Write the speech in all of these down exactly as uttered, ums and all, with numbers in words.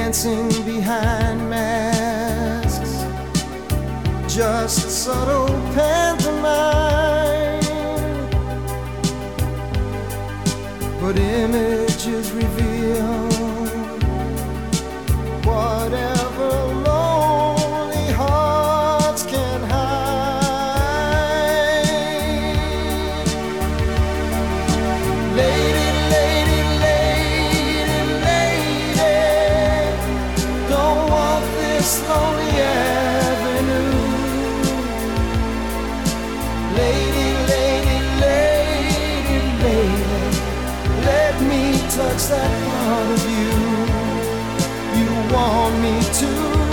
dancing behind masks, just subtle pantomime, but images reveal whatever lonely hearts can hide. Lady, lady, lady, lady, don't walk this lonely avenue. Lady, lady, lady, lady, let me touch that part of you you want me to.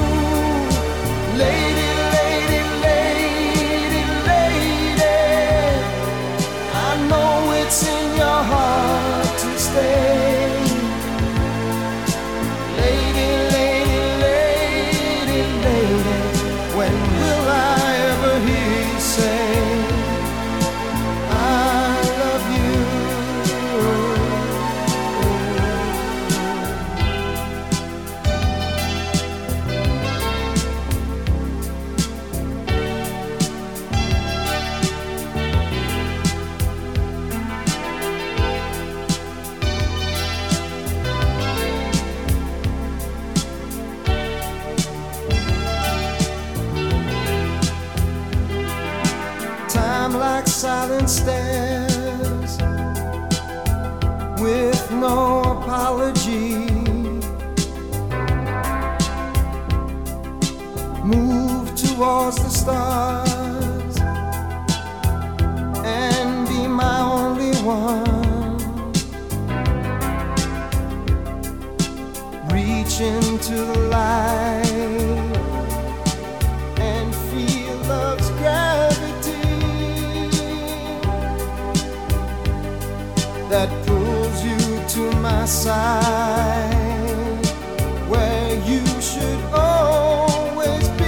Lady, lady, lady, lady, I know it's in your heart to stay. Lady, lady, lady, lady, when will I ever hear you say I love you? Time like silent stairs, with no apology, move towards the stars and be my only one. Reach into the light and feel love's gravity that pulls you to my side, where you should always be.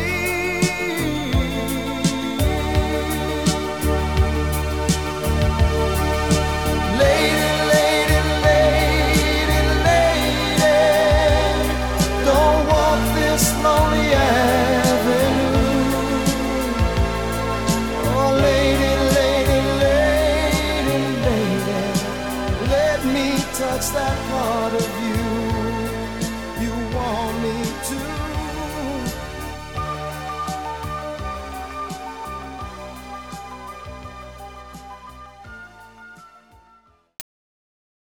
Lady, lady, lady, lady, don't walk this lonely avenue. Oh, lady, lady, lady, lady, let me touch that part of you you want me to.